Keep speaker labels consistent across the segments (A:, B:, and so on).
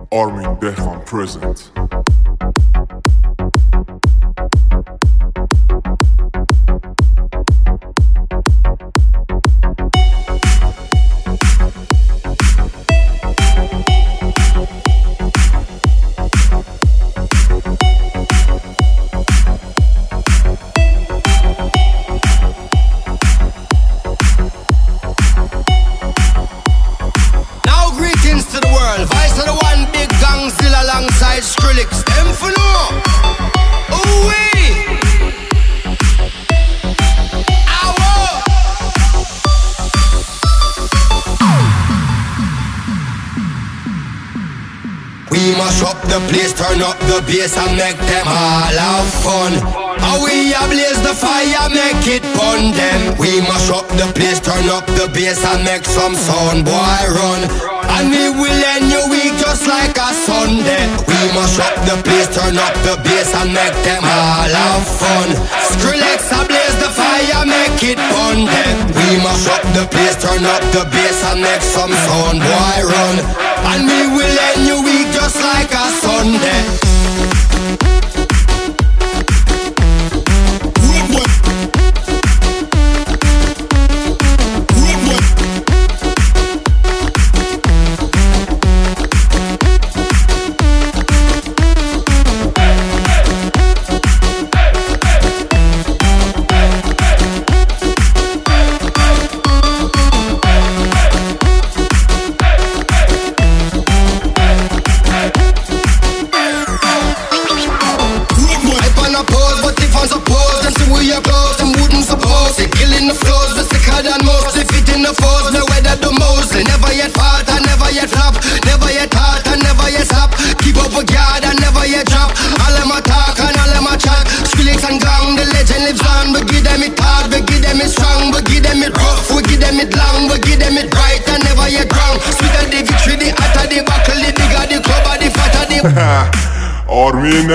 A: Armin Dehman present.
B: Alongside Skrillex, them for no. Ooh wee. Ow. We mash up the place, turn up the bass and make them all have fun. How we ablaze the fire, make it fun them. We mash up the place, turn up the bass and make some sound, boy run. And we will end your week just like a Sunday. We mash up the place, turn up the bass and make them all have fun. Skrillex ablaze the fire, make it fun then. We mash up the place, turn up the bass and make some sound, boy run. And we will end your week just like a Sunday. Never yet fought and never yet flop. Never yet taught and never yet stop. Keep up a guard and never yet drop. All them a talk and all them a chat. Skrillex and gang, the legend lives on. We give them it hard, we give them it strong. We give them it rough, we give them it long. We give them it right and never yet wrong. Sweeter the victory, the hotter the buckle, the bigger the club, the fatter the
A: Armin.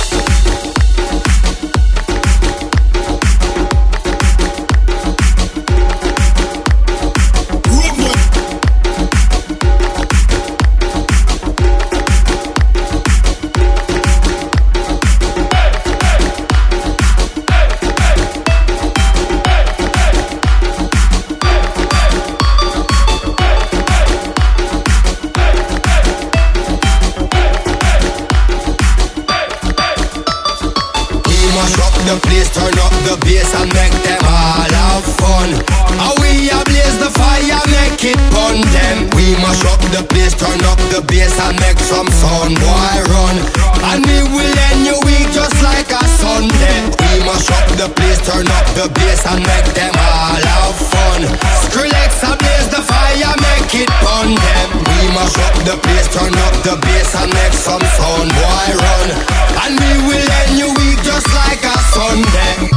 B: the place, turn up the bass and make them all have fun. How we ablaze the fire, make it fun them. We mash up the place, turn up the bass and make some sound, boy run. And we will end your week just like a Sunday. We mash up the place, turn up the bass and make them all have fun. Skrillex ablaze the fire, make it fun them. We mash up the place, turn up the bass and make some sound, boy run. And we will end your week just like a Sunday.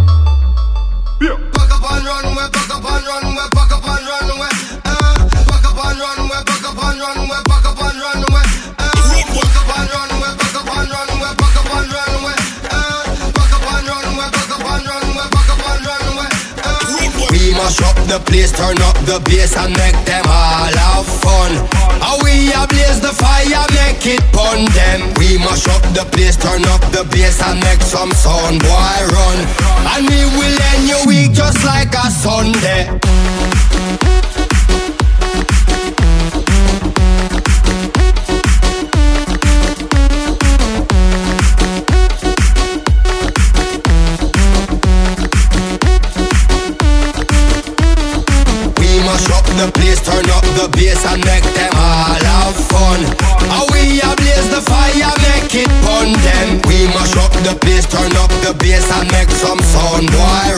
B: Back up and run, we back up and run, we back up and run, we back up and run, we back up and run, we back up and run, we back up and run, we back up and run, we back up and run, we back up and run, we back up and run, we back up and run, we mash up the place, turn up the bass and make them all have fun. How we ablaze the fire, make it fun them. We mash up the place, turn up the bass and make some sound, boy run. And we will end your week just like a Sunday. Mash up the place, turn up the bass and make them all have fun. How we ablaze the fire, make it fun them. We mash up the place, turn up the bass and make some sound, boy